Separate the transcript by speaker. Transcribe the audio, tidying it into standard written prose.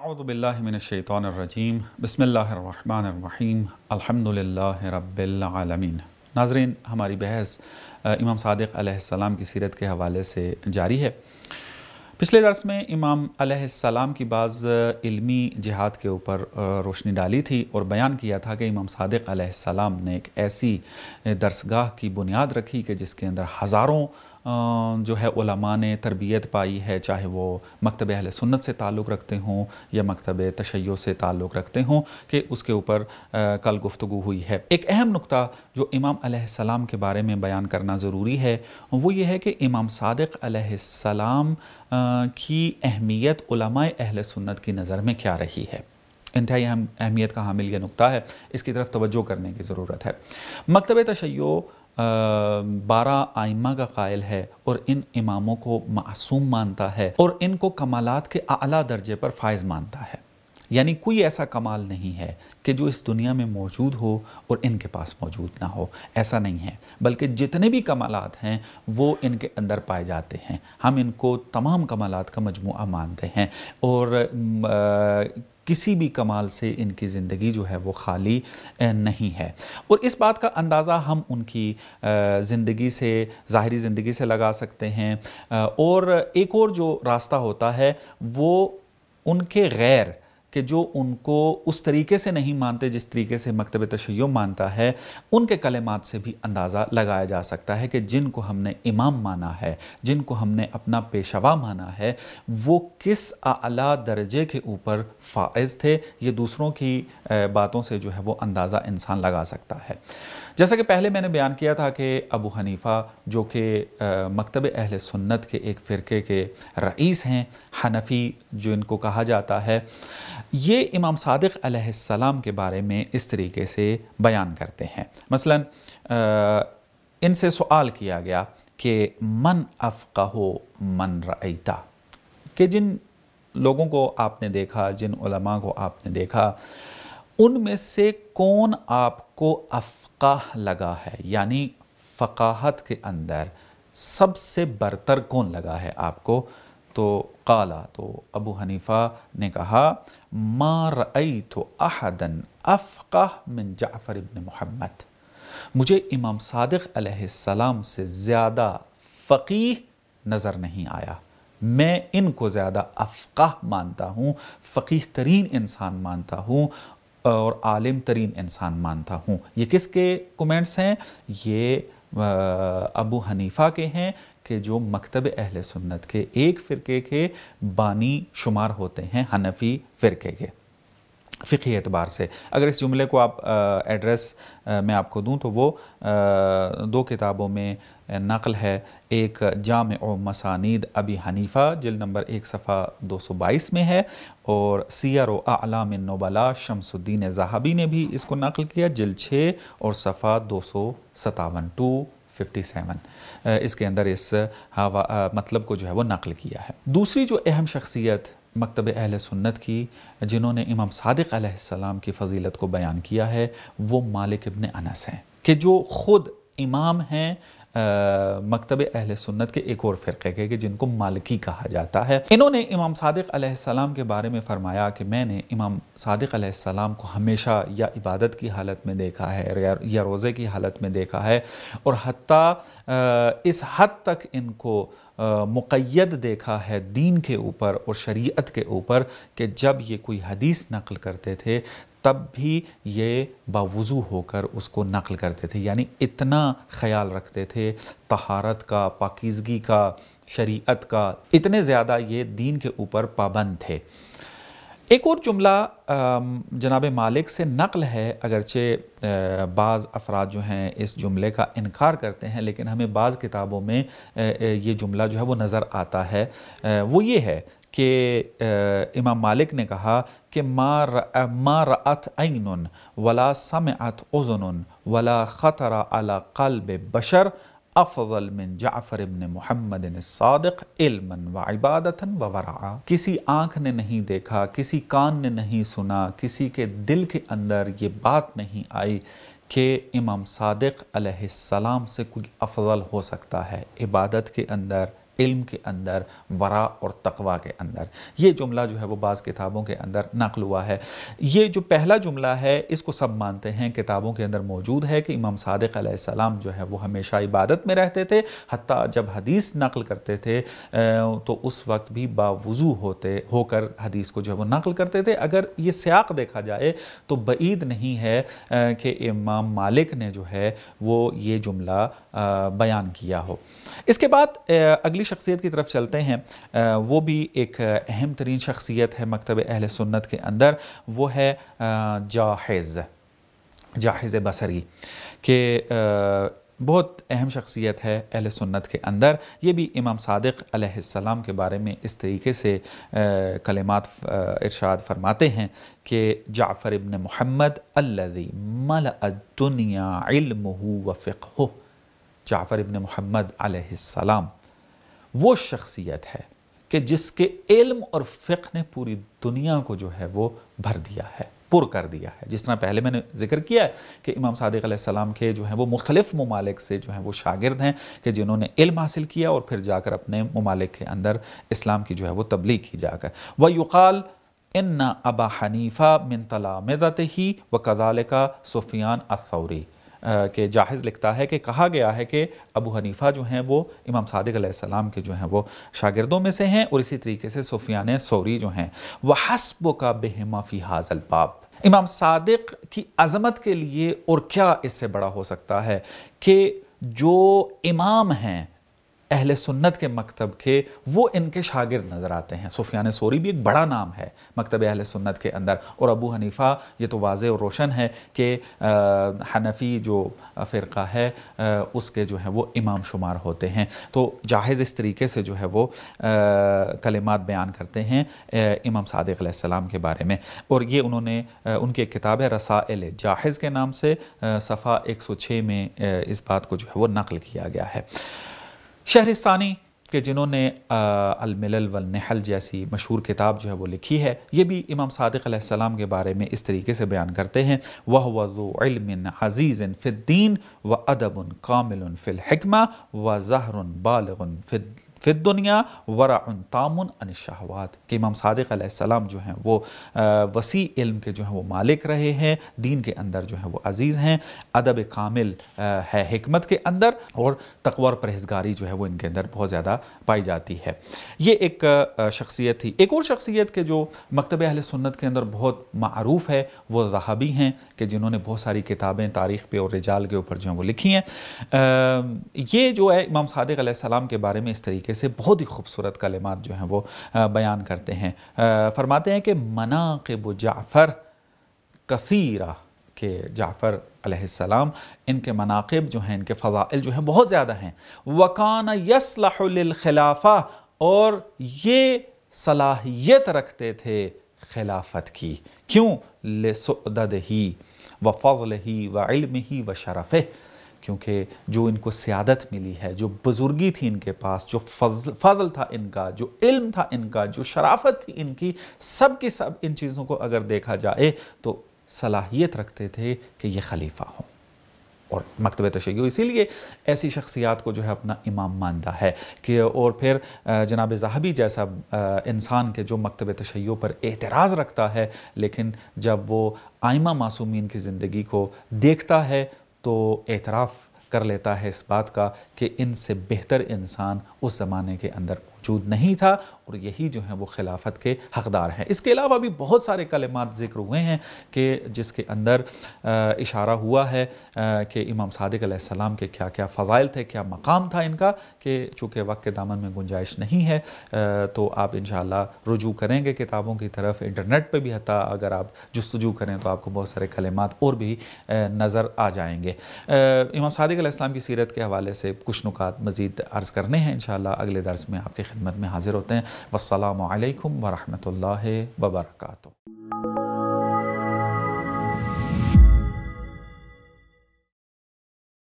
Speaker 1: اعوذ باللہ من الشیطان الرجیم بسم اللہ الرحمن الرحیم الحمدللہ رب العالمین۔ ناظرین، ہماری بحث امام صادق علیہ السلام کی سیرت کے حوالے سے جاری ہے۔ پچھلے درس میں امام علیہ السلام کی بعض علمی جہات کے اوپر روشنی ڈالی تھی اور بیان کیا تھا کہ امام صادق علیہ السلام نے ایک ایسی درسگاہ کی بنیاد رکھی کہ جس کے اندر ہزاروں جو ہے علماء نے تربیت پائی ہے، چاہے وہ مکتب اہل سنت سے تعلق رکھتے ہوں یا مکتب تشیع سے تعلق رکھتے ہوں، کہ اس کے اوپر کل گفتگو ہوئی ہے۔ ایک اہم نقطہ جو امام علیہ السلام کے بارے میں بیان کرنا ضروری ہے وہ یہ ہے کہ امام صادق علیہ السلام کی اہمیت علماء اہل سنت کی نظر میں کیا رہی ہے۔ انتہائی اہمیت کا حامل یہ نقطہ ہے، اس کی طرف توجہ کرنے کی ضرورت ہے۔ مکتب تشیع 12 ائمہ کا قائل ہے اور ان اماموں کو معصوم مانتا ہے اور ان کو کمالات کے اعلیٰ درجے پر فائز مانتا ہے، یعنی کوئی ایسا کمال نہیں ہے کہ جو اس دنیا میں موجود ہو اور ان کے پاس موجود نہ ہو، ایسا نہیں ہے، بلکہ جتنے بھی کمالات ہیں وہ ان کے اندر پائے جاتے ہیں۔ ہم ان کو تمام کمالات کا مجموعہ مانتے ہیں اور کسی بھی کمال سے ان کی زندگی جو ہے وہ خالی نہیں ہے، اور اس بات کا اندازہ ہم ان کی زندگی سے، ظاہری زندگی سے لگا سکتے ہیں، اور ایک اور جو راستہ ہوتا ہے وہ ان کے غیر کہ جو ان کو اس طریقے سے نہیں مانتے جس طریقے سے مکتب تشیع مانتا ہے، ان کے کلمات سے بھی اندازہ لگایا جا سکتا ہے کہ جن کو ہم نے امام مانا ہے، جن کو ہم نے اپنا پیشوا مانا ہے، وہ کس اعلیٰ درجے کے اوپر فائز تھے۔ یہ دوسروں کی باتوں سے جو ہے وہ اندازہ انسان لگا سکتا ہے۔ جیسا کہ پہلے میں نے بیان کیا تھا کہ ابو حنیفہ جو کہ مکتب اہل سنت کے ایک فرقے کے رئیس ہیں، حنفی جو ان کو کہا جاتا ہے، یہ امام صادق علیہ السلام کے بارے میں اس طریقے سے بیان کرتے ہیں۔ مثلا ان سے سوال کیا گیا کہ من افقہ من رأیتا، کہ جن لوگوں کو آپ نے دیکھا، جن علماء کو آپ نے دیکھا، ان میں سے کون آپ کو افقہ لگا ہے، یعنی فقاہت کے اندر سب سے برتر کون لگا ہے آپ کو؟ تو قالا، تو ابو حنیفہ نے کہا ما رأیت احدا افقہ من جعفر ابن محمد، مجھے امام صادق علیہ السلام سے زیادہ فقیہ نظر نہیں آیا، میں ان کو زیادہ افقہ مانتا ہوں، فقیہ ترین انسان مانتا ہوں اور عالم ترین انسان مانتا ہوں۔ یہ کس کے کومنٹس ہیں؟ یہ ابو حنیفہ کے ہیں کہ جو مکتب اہل سنت کے ایک فرقے کے بانی شمار ہوتے ہیں، حنفی فرقے کے فقہی اعتبار سے۔ اگر اس جملے کو آپ ایڈریس میں آپ کو دوں تو وہ 2 کتابوں میں نقل ہے، ایک جامع مسانید ابی حنیفہ جلد نمبر 1 صفحہ 222 میں ہے، اور سیر و اعلام النبلاء شمس الدین ذہبی نے بھی اس کو نقل کیا جلد 6 اور صفحہ 257 257، اس کے اندر اس مطلب کو جو ہے وہ نقل کیا ہے۔ دوسری جو اہم شخصیت مکتب اہل سنت کی جنہوں نے امام صادق علیہ السلام کی فضیلت کو بیان کیا ہے وہ مالک ابن انس ہیں، کہ جو خود امام ہیں مکتب اہل سنت کے ایک اور فرقے کے کہ جن کو مالکی کہا جاتا ہے۔ انہوں نے امام صادق علیہ السلام کے بارے میں فرمایا کہ میں نے امام صادق علیہ السلام کو ہمیشہ یا عبادت کی حالت میں دیکھا ہے یا روزے کی حالت میں دیکھا ہے، اور حتیٰ اس حد تک ان کو مقید دیکھا ہے دین کے اوپر اور شریعت کے اوپر کہ جب یہ کوئی حدیث نقل کرتے تھے تب بھی یہ باوضو ہو کر اس کو نقل کرتے تھے، یعنی اتنا خیال رکھتے تھے طہارت کا، پاکیزگی کا، شریعت کا، اتنے زیادہ یہ دین کے اوپر پابند تھے۔ ایک اور جملہ جناب مالک سے نقل ہے، اگرچہ بعض افراد جو ہیں اس جملے کا انکار کرتے ہیں، لیکن ہمیں بعض کتابوں میں یہ جملہ جو ہے وہ نظر آتا ہے، وہ یہ ہے کہ امام مالک نے کہا کہ ما رأت عین ولا سمعت اذن ولا خطر علی قلب بشر افضل من جعفر ابن محمد الصادق علما وعبادتا وورعا، کسی آنکھ نے نہیں دیکھا، کسی کان نے نہیں سنا، کسی کے دل کے اندر یہ بات نہیں آئی کہ امام صادق علیہ السلام سے کوئی افضل ہو سکتا ہے عبادت کے اندر، علم کے اندر، ورع اور تقوی کے اندر۔ یہ جملہ جو ہے وہ بعض کتابوں کے اندر نقل ہوا ہے۔ یہ جو پہلا جملہ ہے اس کو سب مانتے ہیں، کتابوں کے اندر موجود ہے کہ امام صادق علیہ السلام جو ہے وہ ہمیشہ عبادت میں رہتے تھے، حتیٰ جب حدیث نقل کرتے تھے تو اس وقت بھی باوضو ہو کر حدیث کو جو ہے وہ نقل کرتے تھے۔ اگر یہ سیاق دیکھا جائے تو بعید نہیں ہے کہ امام مالک نے جو ہے وہ یہ جملہ بیان کیا ہو۔ اس کے بعد اگلی شخصیت کی طرف چلتے ہیں، وہ بھی ایک اہم ترین شخصیت ہے مکتب اہل سنت کے اندر، وہ ہے جاحظ بصری، کہ بہت اہم شخصیت ہے اہل سنت کے اندر۔ یہ بھی امام صادق علیہ السلام کے بارے میں اس طریقے سے کلمات ارشاد فرماتے ہیں کہ جعفر ابن محمد الذی ملأ الدنیا علمہ وفقہ، جعفر ابن محمد علیہ السلام وہ شخصیت ہے کہ جس کے علم اور فقہ نے پوری دنیا کو جو ہے وہ بھر دیا ہے، پر کر دیا ہے۔ جس طرح پہلے میں نے ذکر کیا ہے کہ امام صادق علیہ السلام کے جو ہیں وہ مختلف ممالک سے جو ہیں وہ شاگرد ہیں کہ جنہوں نے علم حاصل کیا اور پھر جا کر اپنے ممالک کے اندر اسلام کی جو ہے وہ تبلیغ کی جا کر۔ وَيُقال ان ابا حنیفہ من تلامذتہ وکذالک سفیان الثوری، کہ جاحظ لکھتا ہے کہ کہا گیا ہے کہ ابو حنیفہ جو ہیں وہ امام صادق علیہ السلام کے جو ہیں وہ شاگردوں میں سے ہیں، اور اسی طریقے سے سفیان ثوری جو ہیں۔ وَحَسْبُكَ بِهِمَا فِي هَذَا الْبَابِ، امام صادق کی عظمت کے لیے اور کیا اس سے بڑا ہو سکتا ہے کہ جو امام ہیں اہل سنت کے مکتب کے، وہ ان کے شاگرد نظر آتے ہیں۔ سفیان ثوری بھی ایک بڑا نام ہے مکتب اہل سنت کے اندر، اور ابو حنیفہ یہ تو واضح اور روشن ہے کہ حنفی جو فرقہ ہے اس کے جو ہے وہ امام شمار ہوتے ہیں۔ تو جاحظ اس طریقے سے جو ہے وہ کلمات بیان کرتے ہیں امام صادق علیہ السلام کے بارے میں، اور یہ انہوں نے ان کی ایک کتاب ہے رسائل جاحظ کے نام سے، صفحہ 106 میں اس بات کو جو ہے وہ نقل کیا گیا ہے۔ شہرستانی کہ جنہوں نے الملل والنحل جیسی مشہور کتاب جو ہے وہ لکھی ہے، یہ بھی امام صادق علیہ السلام کے بارے میں اس طریقے سے بیان کرتے ہیں، وَهُوَ ذُو عِلْمٍ عَزِيزٍ فِي الدِّينِ وَأَدَبٌ كَامِلٌ فِي الْحِكْمَةِ وَزَهْرٌ بَالِغٌ فِي الدُّنْيَا وَرَعٌ تَامٌ عَنِ الشَّهَوَاتِ، کہ امام صادق علیہ السلام جو ہیں وہ وسیع علم کے جو ہیں وہ مالک رہے ہیں، دین کے اندر جو ہیں وہ عزیز ہیں، ادب کامل ہے حکمت کے اندر، اور تقوی اور پرہیزگاری جو ہے وہ ان کے اندر بہت زیادہ پائی جاتی ہے۔ یہ ایک شخصیت تھی۔ ایک اور شخصیت کے جو مکتب اہل سنت کے اندر بہت معروف ہے وہ ذہبی ہیں، کہ جنہوں نے بہت ساری کتابیں تاریخ پہ اور رجال کے اوپر جو ہیں وہ لکھی ہیں۔ یہ جو ہے امام صادق علیہ السلام کے بارے میں اس طریقے سے بہت ہی خوبصورت کلمات جو ہیں وہ بیان کرتے ہیں۔ فرماتے ہیں کہ مناقب جعفر کثیرہ، کہ جعفر علیہ السلام ان کے مناقب جو ہیں، ان کے فضائل جو ہیں بہت زیادہ ہیں۔ وَكَانَ يَصْلَحُ لِلْخِلَافَةِ، اور یہ صلاحیت رکھتے تھے خلافت کی، کیوں؟ لِسُؤْدَدِهِ وَفَضْلِهِ وَعِلْمِهِ وَشَرَفِهِ، کیونکہ جو ان کو سیادت ملی ہے، جو بزرگی تھی ان کے پاس، جو فضل تھا ان کا، جو علم تھا ان کا، جو شرافت تھی ان کی، سب کی سب ان چیزوں کو اگر دیکھا جائے تو صلاحیت رکھتے تھے کہ یہ خلیفہ ہوں۔ اور مکتب تشیع اسی لیے ایسی شخصیات کو جو ہے اپنا امام مانتا ہے کہ، اور پھر جناب ذہبی جیسا انسان کے جو مکتب تشیع پر اعتراض رکھتا ہے، لیکن جب وہ ائمہ معصومین کی زندگی کو دیکھتا ہے تو اعتراف کر لیتا ہے اس بات کا کہ ان سے بہتر انسان اس زمانے کے اندر موجود نہیں تھا، اور یہی جو ہیں وہ خلافت کے حقدار ہیں۔ اس کے علاوہ بھی بہت سارے کلمات ذکر ہوئے ہیں کہ جس کے اندر اشارہ ہوا ہے کہ امام صادق علیہ السلام کے کیا کیا فضائل تھے، کیا مقام تھا ان کا، کہ چونکہ وقت کے دامن میں گنجائش نہیں ہے تو آپ انشاءاللہ رجوع کریں گے کتابوں کی طرف، انٹرنیٹ پہ بھی حتیٰ اگر آپ جستجو کریں تو آپ کو بہت سارے کلمات اور بھی نظر آ جائیں گے۔ امام صادق علیہ السلام کی سیرت کے حوالے سے کچھ نکات مزید عرض کرنے ہیں، انشاءاللہ اگلے درس میں آپ کی خدمت میں حاضر ہوتے ہیں۔ والسلام علیکم ورحمۃ اللہ وبرکاتہ۔